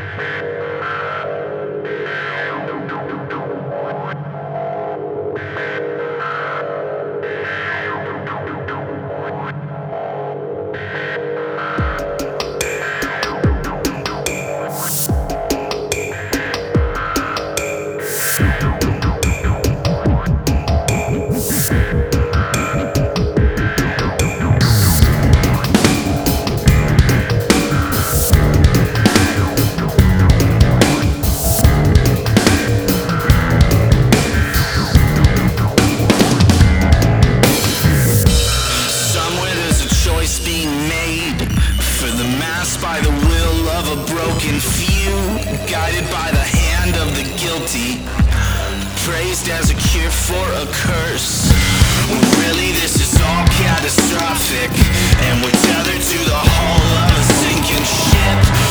Somewhere there's a choice being made for the mass by the will of a broken few, guided by the hand of the guilty, praised as a cure for a curse. When really this is all catastrophic, and we're tethered to the hull of a sinking ship.